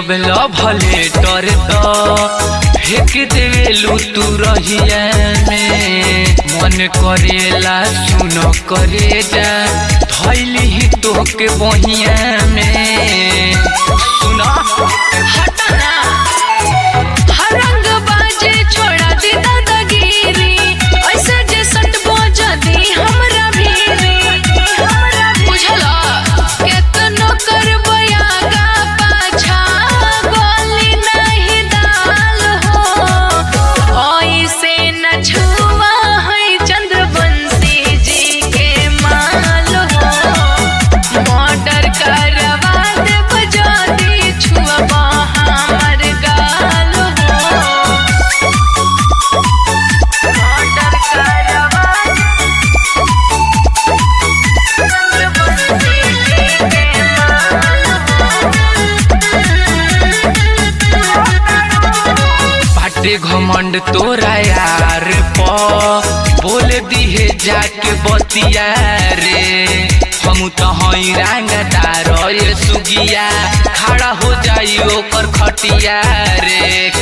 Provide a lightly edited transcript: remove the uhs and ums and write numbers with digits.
अब भले डर तो फेंक देलू तू रहिया में मन करेला सुन करे जा धैली ही तोहके बहिया में सुना हटना हरंग बाजे छोड़ा दी दादागिरी ऐसे जे सट बजा दी हमरा भीरी बुझला केतनो करबया गा पाछा गोली नहीं दाल हो ऐसे न छुआ है चंद्रवंशी जी के माल हो मर्डर करवा दे बजाती छुआ हमर गाल हो मर्डर करवा चंद्रवंशी जी के बाटे घमंड तोरा यार बोल दिहे जाके बतिया रे हम तो हई रंगदार ये सुगिया खड़ा हो जाई ओकर खटिया रे